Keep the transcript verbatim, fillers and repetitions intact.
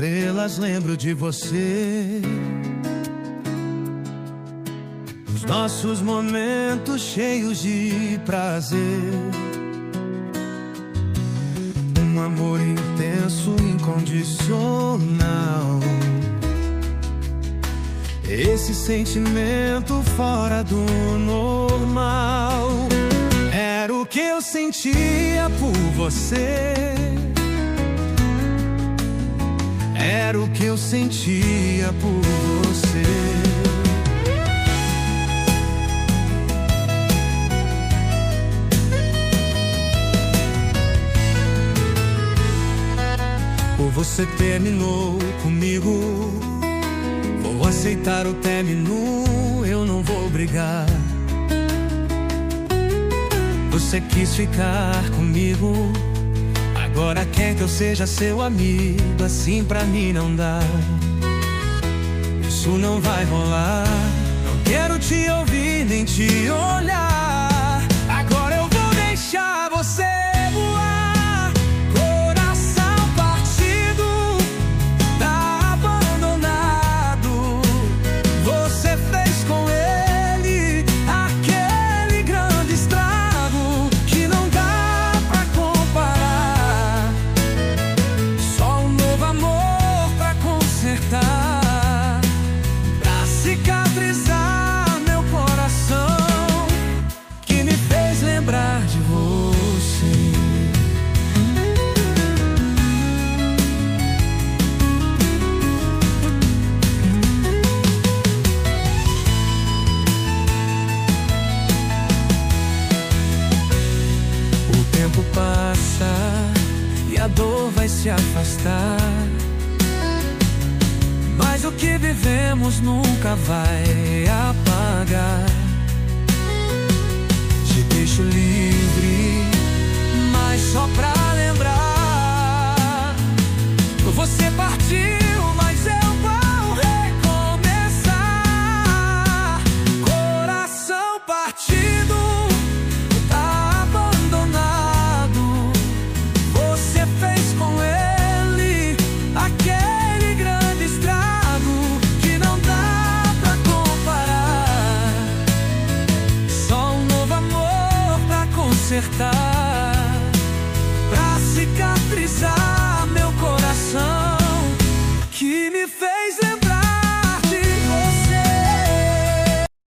estrelas lembro de você. Os nossos momentos cheios de prazer. Um amor intenso, incondicional. Esse sentimento fora do normal. Era o que eu sentia por você. Era o que eu sentia por você. Ou você terminou comigo, vou aceitar o término, eu não vou brigar. Você quis ficar comigo, agora quer que eu seja seu amigo. Assim pra mim não dá, isso não vai rolar. Não quero te ouvir nem te olhar. Agora eu vou deixar você voar. Coração partido, tá abandonado. Você fez com ele aquele grande estrago que não dá pra comparar. Só um novo amor pra consertar, pra cicatrizar meu coração, que me fez lembrar de você. O tempo passa e a dor vai se afastar, mas o que vivemos nunca vai apagar. Te deixo livre, mas só pra lembrar. Você partiu, mas eu vou recomeçar. Coração partido, tá abandonado. Você fez com ele aquele grande estrago que não dá pra comparar. Só um novo amor pra consertar,